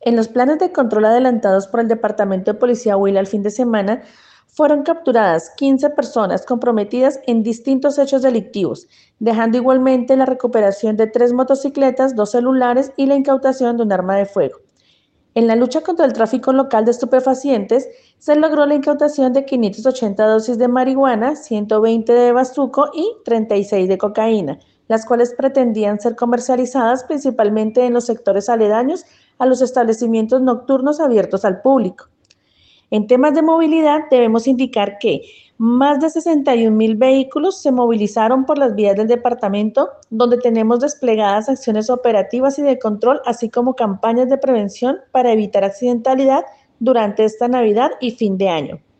En los planes de control adelantados por el Departamento de Policía Huila el fin de semana, fueron capturadas 15 personas comprometidas en distintos hechos delictivos, dejando igualmente la recuperación de 3 motocicletas, 2 celulares y la incautación de un arma de fuego. En la lucha contra el tráfico local de estupefacientes, se logró la incautación de 580 dosis de marihuana, 120 de bazuco y 36 de cocaína, las cuales pretendían ser comercializadas principalmente en los sectores aledaños a los establecimientos nocturnos abiertos al público. En temas de movilidad, debemos indicar que más de 61.000 vehículos se movilizaron por las vías del departamento, donde tenemos desplegadas acciones operativas y de control, así como campañas de prevención para evitar accidentalidad durante esta Navidad y fin de año.